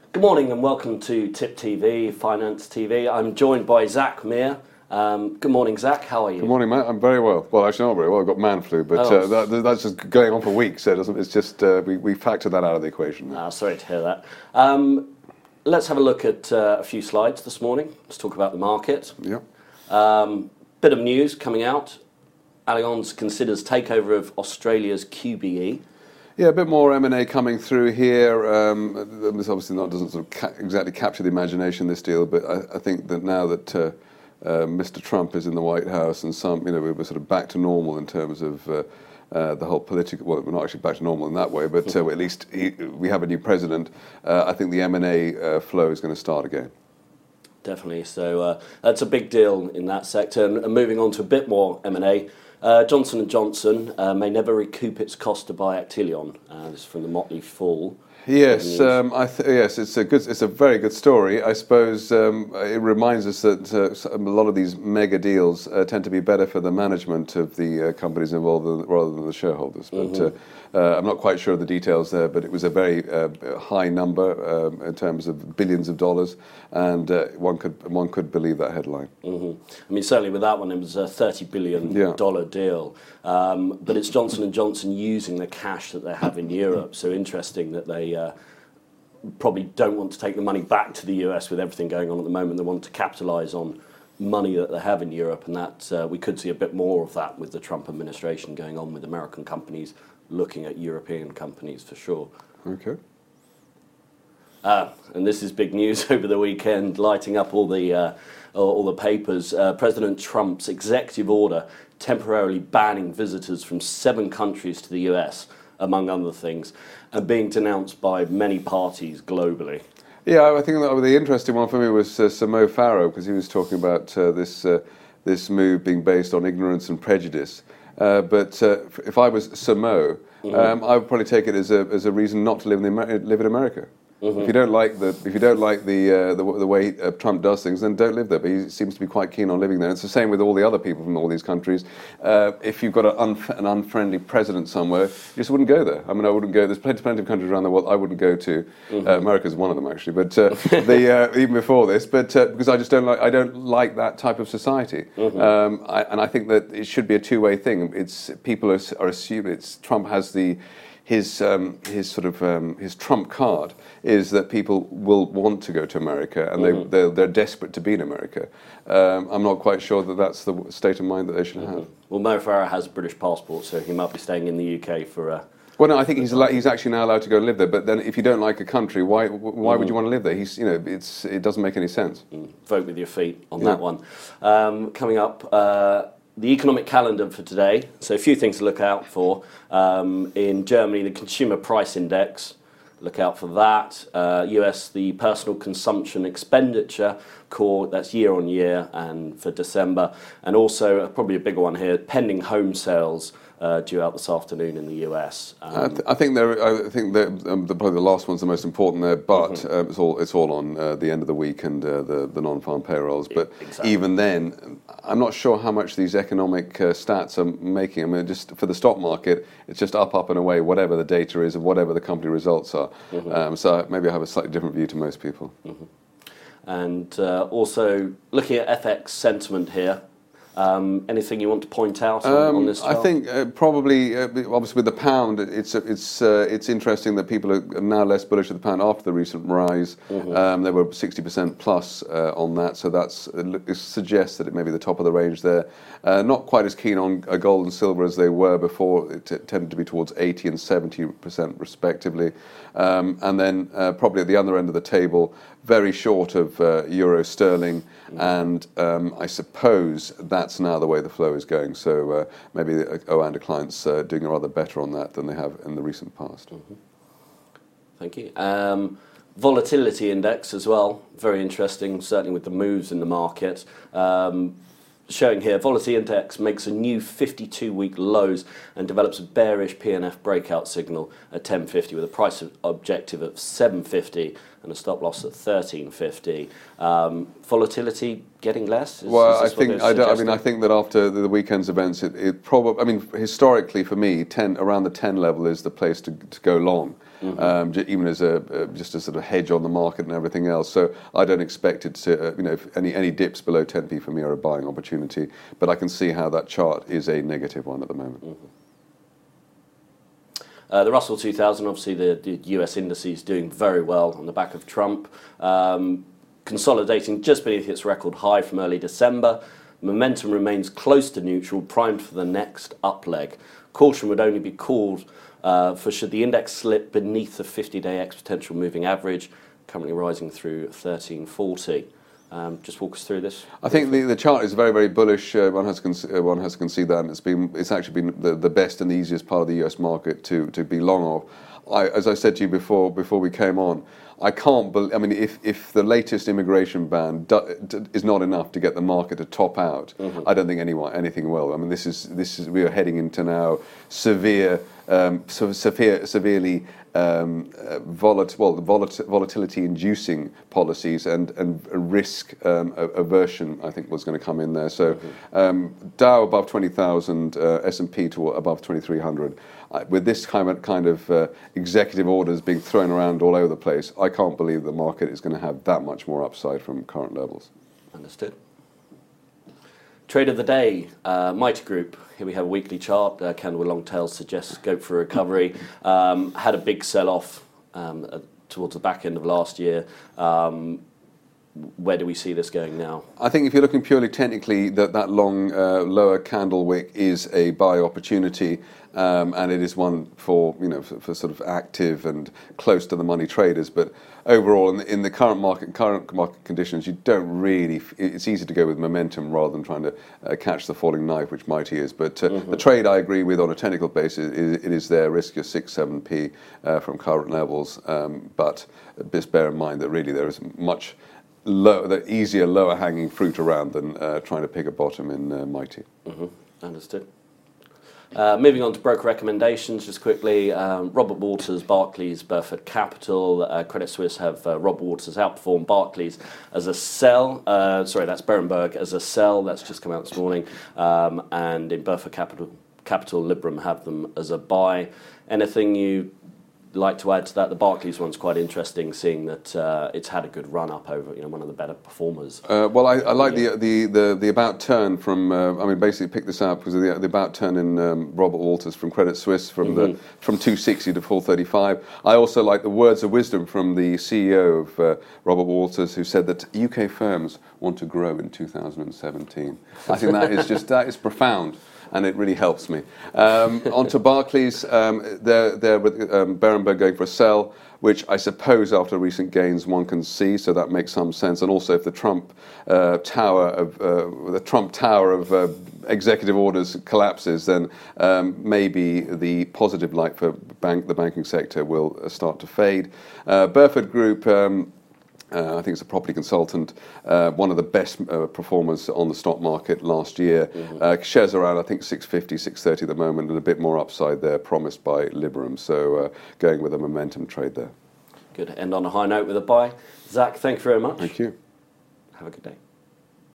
Good morning and welcome to TIP TV, Finance TV. I'm joined by Zach Meir. Good morning, Zach. How are you? Good morning, Matt. I'm very well. Well, actually not very well. I've got man flu, but that's just going on for weeks. So it's just we factored that out of the equation. Sorry to hear that. Let's have a look at a few slides this morning. Let's talk about the market. Yeah. Bit of news coming out. Allianz considers takeover of Australia's QBE. Yeah, a bit more M&A coming through here. This obviously doesn't sort of exactly capture the imagination, this deal, but I think that now that Mr. Trump is in the White House and we're sort of back to normal in terms of the whole political. Well, we're not actually back to normal in that way, but at least we have a new president. I think the M&A flow is going to start again. Definitely. So that's a big deal in that sector. And moving on to a bit more M&A. Johnson & Johnson may never recoup its cost to buy Actelion. This is from the Motley Fool. Yes, yes, it's a very good story. I suppose it reminds us that a lot of these mega deals tend to be better for the management of the companies involved rather than the shareholders. But I'm not quite sure of the details there, but it was a very high number in terms of billions of dollars, and one could believe that headline. I mean, certainly with that one, it was a $30 billion deal. But it's Johnson & Johnson using the cash that they have in Europe. So interesting that they probably don't want to take the money back to the US with everything going on at the moment. They want to capitalise on money that they have in Europe, and that we could see a bit more of that with the Trump administration going on with American companies looking at European companies for sure. Okay. And this is big news over the weekend, lighting up all the papers. President Trump's executive order temporarily banning visitors from 7 countries to the US, among other things, and being denounced by many parties globally. Yeah, I think that the interesting one for me was Sir Mo Farah, because he was talking about this move being based on ignorance and prejudice. But if I was Sir Mo, I would probably take it as a reason not to live in America. If you don't like the way Trump does things, then don't live there. But he seems to be quite keen on living there. And it's the same with all the other people from all these countries. If you've got an unfriendly president somewhere, you just wouldn't go there. I mean, I wouldn't go. There's plenty of countries around the world I wouldn't go to. America's one of them actually, but even before this. But because I don't like that type of society. And I think that it should be a two-way thing. People are assuming Trump has his trump card is that people will want to go to America, and they're desperate to be in America. I'm not quite sure that that's the state of mind that they should have. Well, Mo Farah has a British passport, so he might be staying in the UK for. Well, no, I think he's actually now allowed to go and live there. But then, if you don't like a country, why would you want to live there? It doesn't make any sense. Vote with your feet on that one. Coming up. The economic calendar for today, so a few things to look out for. In Germany, the Consumer Price Index, look out for that. US, the Personal Consumption Expenditure core, that's year on year and for December. And also, probably a bigger one here, pending home sales due out this afternoon in the US. I think probably the last one's the most important there, but it's all on the end of the week and the non-farm payrolls. But even then, I'm not sure how much these economic stats are making. I mean, just for the stock market, it's just up and away, whatever the data is and whatever the company results are. So maybe I have a slightly different view to most people. And also looking at FX sentiment here. Anything you want to point out on this chart? I think probably, obviously with the pound, it's interesting that people are now less bullish of the pound after the recent rise. They were 60% plus on that, so it suggests that it may be the top of the range there. Not quite as keen on gold and silver as they were before. It tended to be towards 80 and 70% respectively. And then probably at the other end of the table, very short of euro sterling, and I suppose that's now the way the flow is going. So maybe Oanda clients doing rather better on that than they have in the recent past. Thank you. Volatility index as well, very interesting, certainly with the moves in the market. Showing here, volatility index makes a new 52-week lows and develops a bearish PNF breakout signal at 10.50 with a price objective of 7.50 and a stop loss at 13.50. Volatility getting less? I think that after the weekend's events, it probably. I mean, historically for me, around the 10 level is the place to go long. even as just a sort of hedge on the market and everything else. So I don't expect it to, if any dips below 10p for me are a buying opportunity. But I can see how that chart is a negative one at the moment. The Russell 2000, obviously the US indices doing very well on the back of Trump, consolidating just beneath its record high from early December. Momentum remains close to neutral, primed for the next up leg. Caution would only be called for should the index slip beneath the 50-day exponential moving average, currently rising through 1340. Just walk us through this. I think the chart is very, very bullish. One has to concede that, and it's actually been the best and the easiest part of the US market to be long of. As I said to you before we came on, I can't believe. I mean, if the latest immigration ban is not enough to get the market to top out, I don't think anything will. I mean, this is we are heading into now severely volatility-inducing policies and risk aversion, I think, was going to come in there. So Dow above 20,000, S&P to above 2,300. With this kind of executive orders being thrown around all over the place, I can't believe the market is going to have that much more upside from current levels. Understood. Trade of the day, Mighty Group. Here we have a weekly chart. Candle with long tails suggests scope for recovery. Had a big sell-off towards the back end of last year. Where do we see this going now? I think if you're looking purely technically, that long lower candle wick is a buy opportunity, and it is one for sort of active and close to the money traders. But overall, in the current market conditions, you don't really. It's easy to go with momentum rather than trying to catch the falling knife, which Mighty is. But the trade, I agree with on a technical basis, it is there. Risk your 6-7p from current levels, but just bear in mind that really there is much the easier lower hanging fruit around than trying to pick a bottom in Mighty. Understood. Moving on to broker recommendations, just quickly. Robert Walters, Barclays, Burford Capital, Credit Suisse have Robert Walters outperformed Barclays as a sell. Sorry, that's Berenberg as a sell. That's just come out this morning. And in Burford Capital, Liberum have them as a buy. Anything you like to add to that? The Barclays one's quite interesting, seeing that it's had a good run up over one of the better performers. Well, I like the about turn from. I mean, basically picked this out because of the about turn in Robert Walters from Credit Suisse from 260 to 435. I also like the words of wisdom from the CEO of Robert Walters, who said that UK firms want to grow in 2017. I think that is profound. And it really helps me. On to Barclays, they're with Berenberg going for a sell, which I suppose after recent gains one can see, so that makes some sense. And also if the Trump tower of executive orders collapses, then maybe the positive light for the banking sector will start to fade. Burford Group. I think it's a property consultant, one of the best performers on the stock market last year. Shares around, I think, 650, 630 at the moment, and a bit more upside there promised by Liberum. So going with a momentum trade there. Good. End on a high note with a buy. Zach, thank you very much. Thank you. Have a good day.